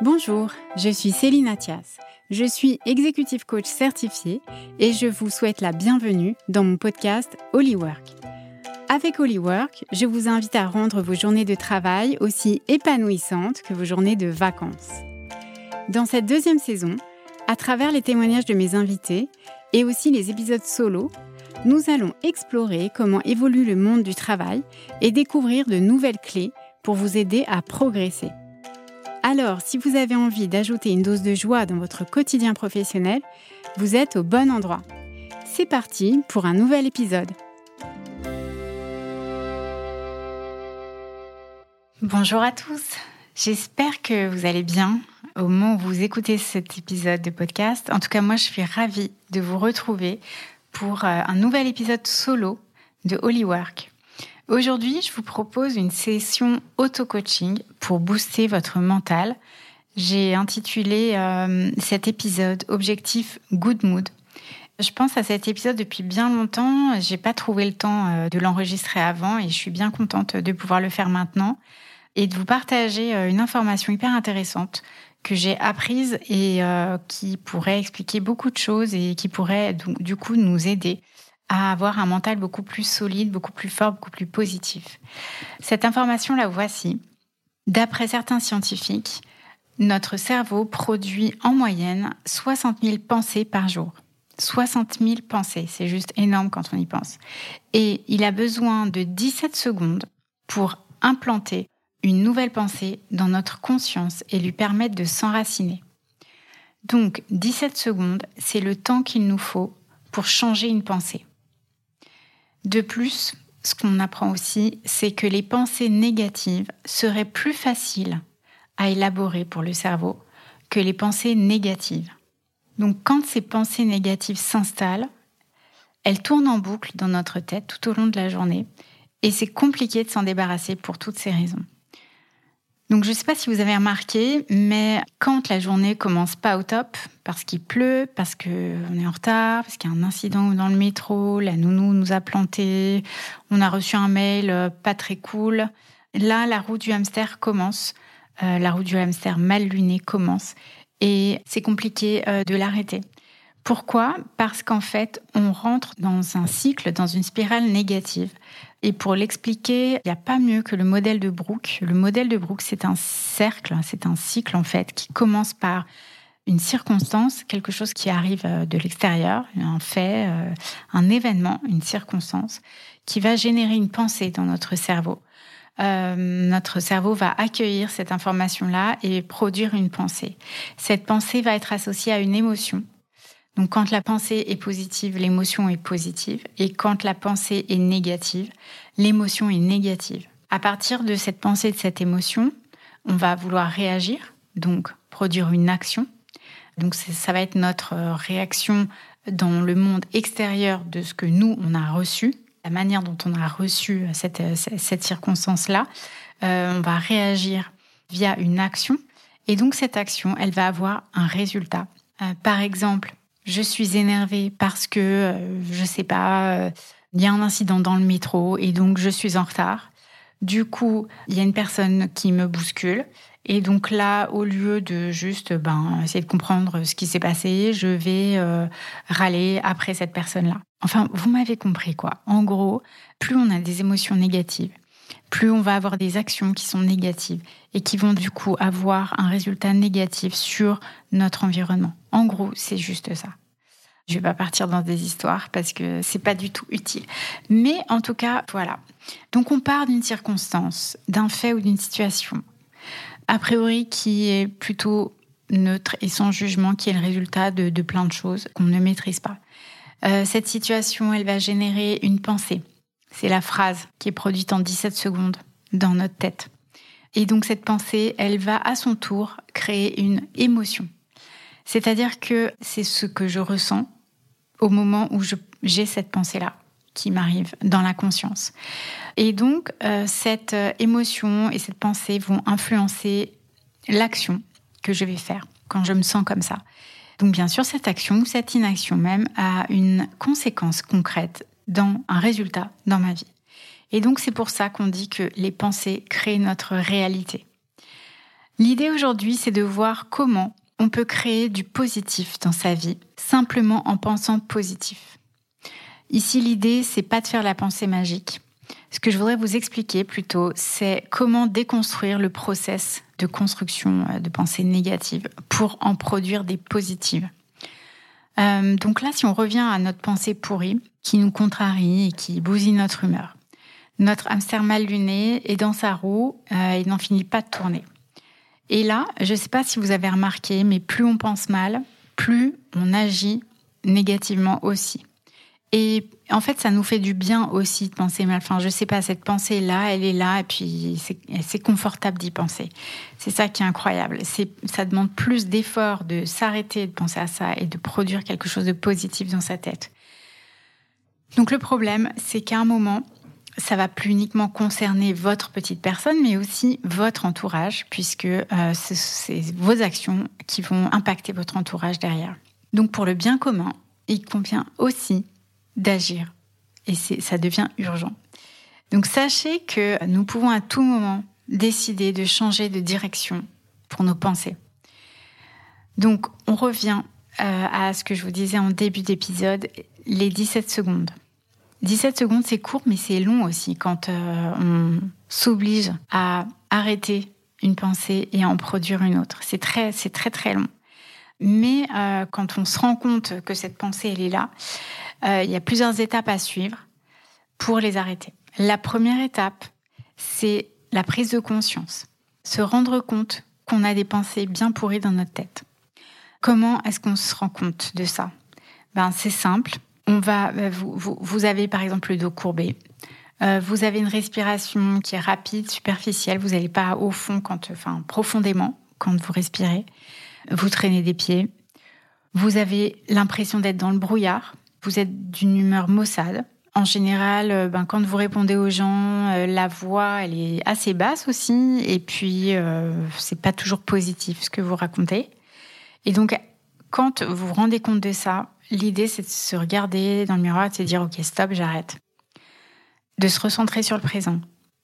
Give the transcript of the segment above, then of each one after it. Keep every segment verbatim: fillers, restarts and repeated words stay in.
Bonjour, je suis Céline Athias. Je suis executive coach certifiée et je vous souhaite la bienvenue dans mon podcast Hollywork. Avec Hollywork, je vous invite à rendre vos journées de travail aussi épanouissantes que vos journées de vacances. Dans cette deuxième saison, à travers les témoignages de mes invités et aussi les épisodes solo, nous allons explorer comment évolue le monde du travail et découvrir de nouvelles clés pour vous aider à progresser. Alors, si vous avez envie d'ajouter une dose de joie dans votre quotidien professionnel, vous êtes au bon endroit. C'est parti pour un nouvel épisode. Bonjour à tous, j'espère que vous allez bien au moment où vous écoutez cet épisode de podcast. En tout cas, moi, je suis ravie de vous retrouver pour un nouvel épisode solo de Hollywork. Aujourd'hui, je vous propose une session auto-coaching pour booster votre mental. J'ai intitulé euh, cet épisode « Objectif Good Mood ». Je pense à cet épisode depuis bien longtemps. J'ai pas trouvé le temps euh, de l'enregistrer avant et je suis bien contente de pouvoir le faire maintenant et de vous partager euh, une information hyper intéressante que j'ai apprise et euh, qui pourrait expliquer beaucoup de choses et qui pourrait donc, du coup nous aider à avoir un mental beaucoup plus solide, beaucoup plus fort, beaucoup plus positif. Cette information, la voici. D'après certains scientifiques, notre cerveau produit en moyenne soixante mille pensées par jour. soixante mille pensées, c'est juste énorme quand on y pense. Et il a besoin de dix-sept secondes pour implanter une nouvelle pensée dans notre conscience et lui permettre de s'enraciner. Donc, dix-sept secondes, c'est le temps qu'il nous faut pour changer une pensée. De plus, ce qu'on apprend aussi, c'est que les pensées négatives seraient plus faciles à élaborer pour le cerveau que les pensées négatives. Donc, quand ces pensées négatives s'installent, elles tournent en boucle dans notre tête tout au long de la journée et c'est compliqué de s'en débarrasser pour toutes ces raisons. Donc, je ne sais pas si vous avez remarqué, mais quand la journée commence pas au top, parce qu'il pleut, parce qu'on est en retard, parce qu'il y a un incident dans le métro, la nounou nous a planté, on a reçu un mail pas très cool, là, la roue du hamster commence, euh, la roue du hamster mal lunée commence, et c'est compliqué euh, de l'arrêter. Pourquoi ? Parce qu'en fait, on rentre dans un cycle, dans une spirale négative. Et pour l'expliquer, il n'y a pas mieux que le modèle de Brooke. Le modèle de Brooke, c'est un cercle, c'est un cycle en fait, qui commence par une circonstance, quelque chose qui arrive de l'extérieur, un fait, un événement, une circonstance, qui va générer une pensée dans notre cerveau. Euh, notre cerveau va accueillir cette information-là et produire une pensée. Cette pensée va être associée à une émotion. Donc, quand la pensée est positive, l'émotion est positive. Et quand la pensée est négative, l'émotion est négative. À partir de cette pensée, de cette émotion, on va vouloir réagir, donc produire une action. Donc, ça va être notre réaction dans le monde extérieur de ce que nous, on a reçu, la manière dont on a reçu cette, cette circonstance-là. Euh, on va réagir via une action. Et donc, cette action, elle va avoir un résultat. Euh, par exemple, je suis énervée parce que, euh, je sais pas, euh, il y a un incident dans le métro et donc je suis en retard. Du coup, il y a une personne qui me bouscule. Et donc là, au lieu de juste ben, essayer de comprendre ce qui s'est passé, je vais euh, râler après cette personne-là. Enfin, vous m'avez compris quoi. En gros, plus on a des émotions négatives, plus on va avoir des actions qui sont négatives et qui vont du coup avoir un résultat négatif sur notre environnement. En gros, c'est juste ça. Je vais pas partir dans des histoires parce que c'est pas du tout utile. Mais en tout cas, voilà. Donc on part d'une circonstance, d'un fait ou d'une situation, a priori qui est plutôt neutre et sans jugement, qui est le résultat de, de plein de choses qu'on ne maîtrise pas. Euh, cette situation, elle va générer une pensée. C'est la phrase qui est produite en dix-sept secondes dans notre tête. Et donc cette pensée, elle va à son tour créer une émotion. C'est-à-dire que c'est ce que je ressens au moment où je, j'ai cette pensée-là qui m'arrive dans la conscience. Et donc euh, cette émotion et cette pensée vont influencer l'action que je vais faire quand je me sens comme ça. Donc bien sûr, cette action ou cette inaction même a une conséquence concrète dans un résultat dans ma vie. Et donc c'est pour ça qu'on dit que les pensées créent notre réalité. L'idée aujourd'hui, c'est de voir comment on peut créer du positif dans sa vie, simplement en pensant positif. Ici, l'idée, c'est pas de faire la pensée magique. Ce que je voudrais vous expliquer plutôt, c'est comment déconstruire le process de construction de pensées négatives pour en produire des positives. Euh, donc là, si on revient à notre pensée pourrie, qui nous contrarie et qui bousille notre humeur, notre hamster mal luné est dans sa roue, euh, il n'en finit pas de tourner. Et là, je ne sais pas si vous avez remarqué, mais plus on pense mal, plus on agit négativement aussi. Et en fait, ça nous fait du bien aussi de penser mal. Enfin, je sais pas, cette pensée-là, elle est là, et puis c'est, c'est confortable d'y penser. C'est ça qui est incroyable. C'est, ça demande plus d'efforts de s'arrêter de penser à ça et de produire quelque chose de positif dans sa tête. Donc le problème, c'est qu'à un moment, ça va plus uniquement concerner votre petite personne, mais aussi votre entourage, puisque euh, c'est, c'est vos actions qui vont impacter votre entourage derrière. Donc pour le bien commun, il convient aussi d'agir. Et c'est, ça devient urgent. Donc sachez que nous pouvons à tout moment décider de changer de direction pour nos pensées. Donc on revient euh, à ce que je vous disais en début d'épisode, les dix-sept secondes. dix-sept secondes, c'est court, mais c'est long aussi quand euh, on s'oblige à arrêter une pensée et à en produire une autre. C'est très, c'est très, très long. Mais euh, quand on se rend compte que cette pensée, elle est là, euh, il y a plusieurs étapes à suivre pour les arrêter. La première étape, c'est la prise de conscience. Se rendre compte qu'on a des pensées bien pourries dans notre tête. Comment est-ce qu'on se rend compte de ça ? Ben, c'est simple. On va, vous, vous, vous avez par exemple le dos courbé. Euh, vous avez une respiration qui est rapide, superficielle. Vous n'allez pas au fond, quand, enfin profondément quand vous respirez. Vous traînez des pieds. Vous avez l'impression d'être dans le brouillard. Vous êtes d'une humeur maussade. En général, ben, quand vous répondez aux gens, euh, la voix elle est assez basse aussi. Et puis, euh, c'est pas toujours positif ce que vous racontez. Et donc, quand vous vous rendez compte de ça, l'idée, c'est de se regarder dans le miroir et de se dire « Ok, stop, j'arrête ». De se recentrer sur le présent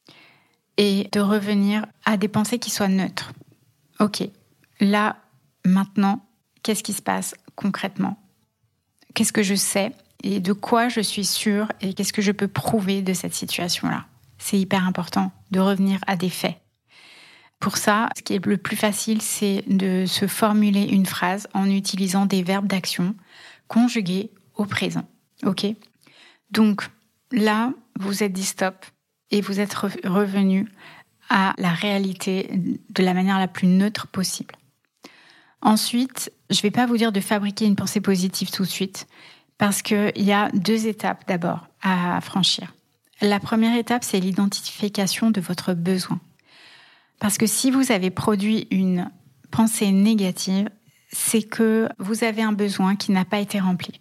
et de revenir à des pensées qui soient neutres. Ok, là, maintenant, qu'est-ce qui se passe concrètement ? Qu'est-ce que je sais et de quoi je suis sûre et qu'est-ce que je peux prouver de cette situation-là ? C'est hyper important de revenir à des faits. Pour ça, ce qui est le plus facile, c'est de se formuler une phrase en utilisant des verbes d'action conjugués au présent. Ok ? Donc là, vous êtes dit stop et vous êtes revenu à la réalité de la manière la plus neutre possible. Ensuite, je ne vais pas vous dire de fabriquer une pensée positive tout de suite parce qu'il y a deux étapes d'abord à franchir. La première étape, c'est l'identification de votre besoin. Parce que si vous avez produit une pensée négative, c'est que vous avez un besoin qui n'a pas été rempli.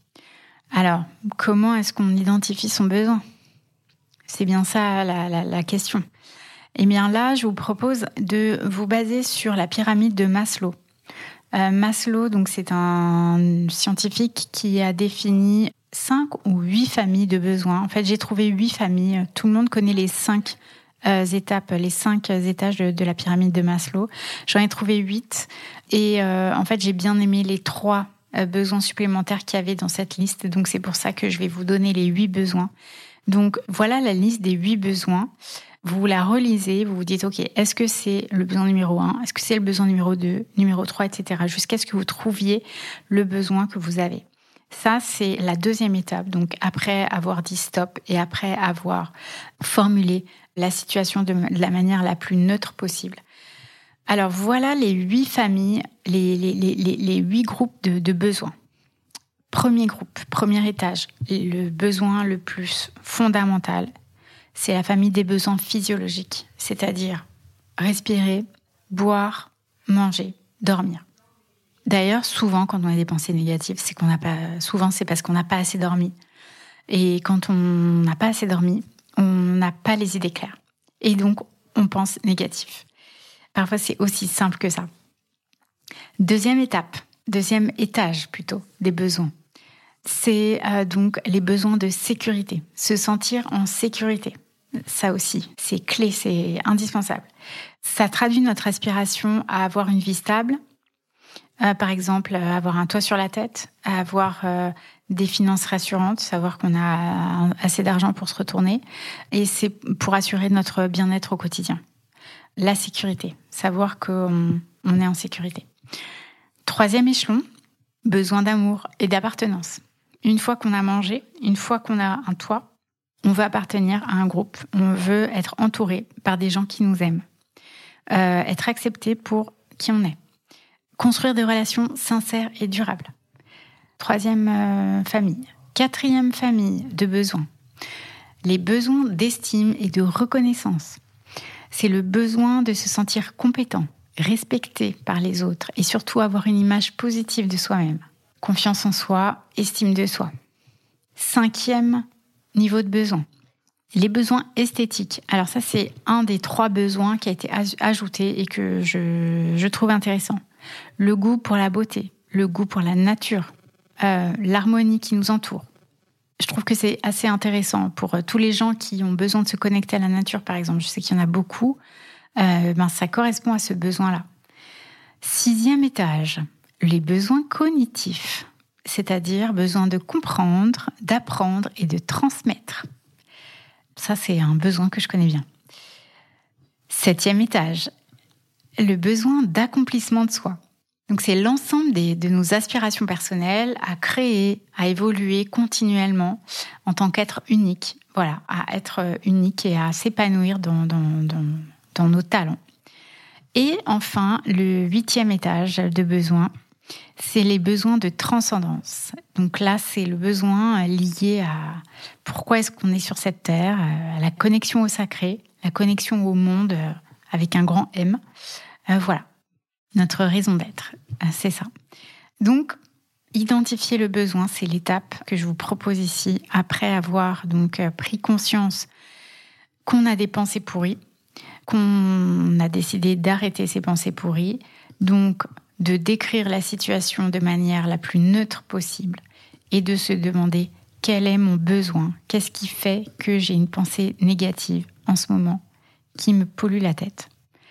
Alors, comment est-ce qu'on identifie son besoin ? C'est bien ça la, la, la question. Eh bien là, je vous propose de vous baser sur la pyramide de Maslow. Euh, Maslow, donc, c'est un scientifique qui a défini cinq ou huit familles de besoins. En fait, j'ai trouvé huit familles. Tout le monde connaît les cinq euh, étapes, les cinq étages de, de la pyramide de Maslow. J'en ai trouvé huit. Et euh, en fait, j'ai bien aimé les trois euh, besoins supplémentaires qu'il y avait dans cette liste. Donc, c'est pour ça que je vais vous donner les huit besoins. Donc, voilà la liste des huit besoins. Vous la relisez, vous vous dites, OK, est-ce que c'est le besoin numéro un ? Est-ce que c'est le besoin numéro deux, numéro trois, et cetera, jusqu'à ce que vous trouviez le besoin que vous avez. Ça, c'est la deuxième étape. Donc, après avoir dit stop et après avoir formulé la situation de la manière la plus neutre possible. Alors, voilà les huit familles, les, les, les, les huit groupes de, de besoins. Premier groupe, premier étage, le besoin le plus fondamental, c'est la famille des besoins physiologiques, c'est-à-dire respirer, boire, manger, dormir. D'ailleurs, souvent, quand on a des pensées négatives, c'est qu'on n'a pas, souvent, c'est parce qu'on n'a pas assez dormi. Et quand on n'a pas assez dormi, on n'a pas les idées claires. Et donc, on pense négatif. Parfois, c'est aussi simple que ça. Deuxième étape, deuxième étage plutôt, des besoins. C'est euh, donc les besoins de sécurité, se sentir en sécurité. Ça aussi, c'est clé, c'est indispensable. Ça traduit notre aspiration à avoir une vie stable, euh, par exemple, à avoir un toit sur la tête, à avoir euh, des finances rassurantes, savoir qu'on a assez d'argent pour se retourner, et c'est pour assurer notre bien-être au quotidien. La sécurité, savoir qu'on on est en sécurité. Troisième échelon, besoin d'amour et d'appartenance. Une fois qu'on a mangé, une fois qu'on a un toit, on veut appartenir à un groupe, on veut être entouré par des gens qui nous aiment, euh, être accepté pour qui on est, construire des relations sincères et durables. Troisième euh, famille. Quatrième famille de besoins. Les besoins d'estime et de reconnaissance. C'est le besoin de se sentir compétent, respecté par les autres et surtout avoir une image positive de soi-même. Confiance en soi, estime de soi. Cinquième niveau de besoin. Les besoins esthétiques. Alors ça, c'est un des trois besoins qui a été ajouté et que je, je trouve intéressant. Le goût pour la beauté, le goût pour la nature, euh, l'harmonie qui nous entoure. Je trouve que c'est assez intéressant pour tous les gens qui ont besoin de se connecter à la nature, par exemple. Je sais qu'il y en a beaucoup. Euh, ben, ça correspond à ce besoin-là. Sixième étage, les besoins cognitifs, c'est-à-dire besoin de comprendre, d'apprendre et de transmettre. Ça, c'est un besoin que je connais bien. Septième étage, le besoin d'accomplissement de soi. Donc, c'est l'ensemble des, de nos aspirations personnelles à créer, à évoluer continuellement en tant qu'être unique. Voilà, à être unique et à s'épanouir dans, dans, dans, dans nos talents. Et enfin, le huitième étage de besoin, c'est les besoins de transcendance. Donc là, c'est le besoin lié à pourquoi est-ce qu'on est sur cette terre, à la connexion au sacré, la connexion au monde avec un grand M. Euh, voilà, notre raison d'être, c'est ça. Donc, identifier le besoin, c'est l'étape que je vous propose ici, après avoir donc pris conscience qu'on a des pensées pourries, qu'on a décidé d'arrêter ces pensées pourries, donc de décrire la situation de manière la plus neutre possible et de se demander quel est mon besoin, qu'est-ce qui fait que j'ai une pensée négative en ce moment qui me pollue la tête.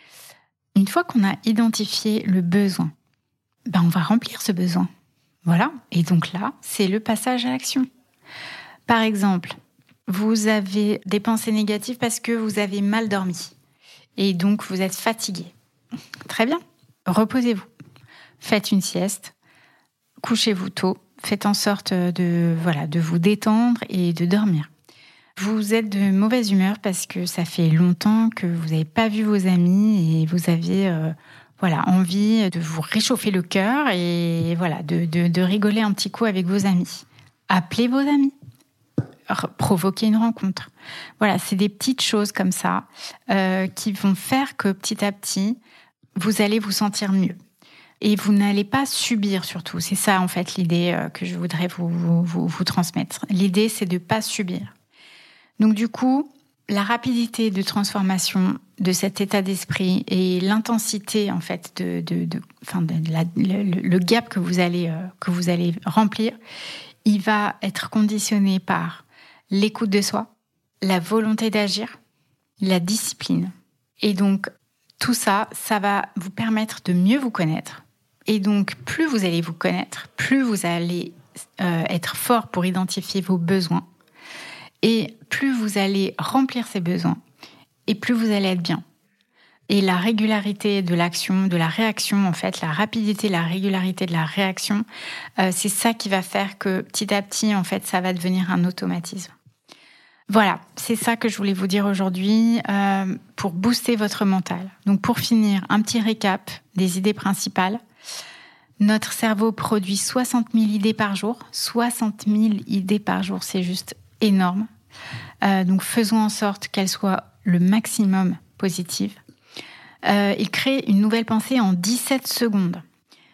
Une fois qu'on a identifié le besoin, ben on va remplir ce besoin. Voilà, et donc là, c'est le passage à l'action. Par exemple, vous avez des pensées négatives parce que vous avez mal dormi et donc vous êtes fatigué. Très bien, reposez-vous. Faites une sieste, couchez-vous tôt, faites en sorte de, voilà, de vous détendre et de dormir. Vous êtes de mauvaise humeur parce que ça fait longtemps que vous n'avez pas vu vos amis et vous avez euh, voilà, envie de vous réchauffer le cœur et voilà, de, de, de rigoler un petit coup avec vos amis. Appelez vos amis, provoquez une rencontre. Voilà, c'est des petites choses comme ça euh, qui vont faire que petit à petit, vous allez vous sentir mieux. Et vous n'allez pas subir surtout. C'est ça, en fait, l'idée que je voudrais vous, vous, vous transmettre. L'idée, c'est de ne pas subir. Donc, du coup, la rapidité de transformation de cet état d'esprit et l'intensité, en fait, de, de, de, enfin, de la, le, le gap que vous allez, euh, que vous allez remplir, il va être conditionné par l'écoute de soi, la volonté d'agir, la discipline. Et donc, tout ça, ça va vous permettre de mieux vous connaître. Et donc, plus vous allez vous connaître, plus vous allez euh, être fort pour identifier vos besoins. Et plus vous allez remplir ces besoins, et plus vous allez être bien. Et la régularité de l'action, de la réaction, en fait, la rapidité, la régularité de la réaction, euh, c'est ça qui va faire que petit à petit, en fait, ça va devenir un automatisme. Voilà, c'est ça que je voulais vous dire aujourd'hui euh, pour booster votre mental. Donc, pour finir, un petit récap des idées principales. Notre cerveau produit soixante mille idées par jour. soixante mille idées par jour, c'est juste énorme. Euh, donc, faisons en sorte qu'elles soient le maximum positives. Euh, il crée une nouvelle pensée en dix-sept secondes.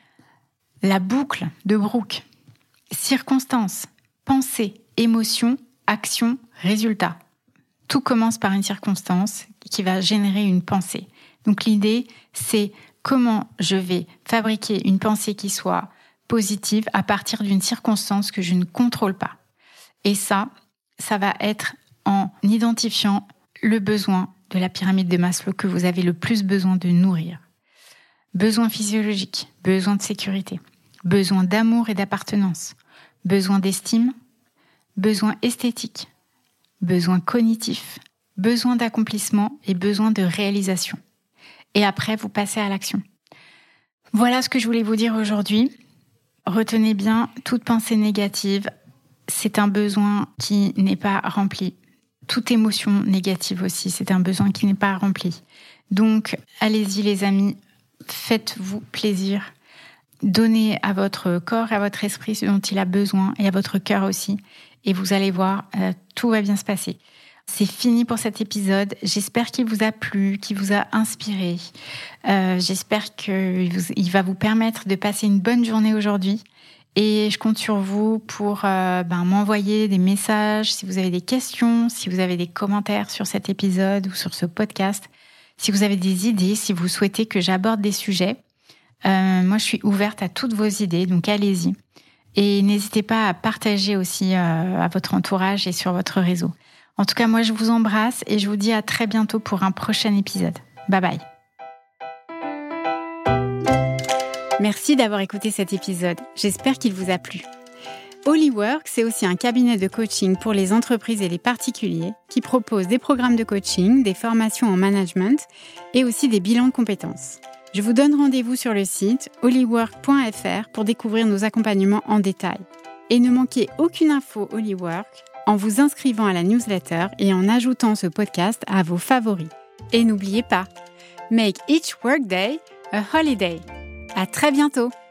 La boucle de Brooke. Circonstance, pensée, émotion, action, résultat. Tout commence par une circonstance qui va générer une pensée. Donc, l'idée, c'est comment je vais fabriquer une pensée qui soit positive à partir d'une circonstance que je ne contrôle pas. Et ça, ça va être en identifiant le besoin de la pyramide de Maslow que vous avez le plus besoin de nourrir. Besoin physiologique, besoin de sécurité, besoin d'amour et d'appartenance, besoin d'estime, besoin esthétique, besoin cognitif, besoin d'accomplissement et besoin de réalisation. Et après, vous passez à l'action. Voilà ce que je voulais vous dire aujourd'hui. Retenez bien, toute pensée négative, c'est un besoin qui n'est pas rempli. Toute émotion négative aussi, c'est un besoin qui n'est pas rempli. Donc, allez-y les amis, faites-vous plaisir. Donnez à votre corps et à votre esprit ce dont il a besoin et à votre cœur aussi. Et vous allez voir, euh, tout va bien se passer. C'est fini pour cet épisode. J'espère qu'il vous a plu, qu'il vous a inspiré. Euh, j'espère qu'il vous, il va vous permettre de passer une bonne journée aujourd'hui. Et je compte sur vous pour euh, ben, m'envoyer des messages si vous avez des questions, si vous avez des commentaires sur cet épisode ou sur ce podcast, si vous avez des idées, si vous souhaitez que j'aborde des sujets. Euh, moi, je suis ouverte à toutes vos idées, donc allez-y. Et n'hésitez pas à partager aussi euh, à votre entourage et sur votre réseau. En tout cas, moi, je vous embrasse et je vous dis à très bientôt pour un prochain épisode. Bye bye. Merci d'avoir écouté cet épisode. J'espère qu'il vous a plu. Hollywork, c'est aussi un cabinet de coaching pour les entreprises et les particuliers qui propose des programmes de coaching, des formations en management et aussi des bilans de compétences. Je vous donne rendez-vous sur le site hollywork point f r pour découvrir nos accompagnements en détail. Et ne manquez aucune info Hollywork en vous inscrivant à la newsletter et en ajoutant ce podcast à vos favoris. Et n'oubliez pas, make each workday a holiday. À très bientôt!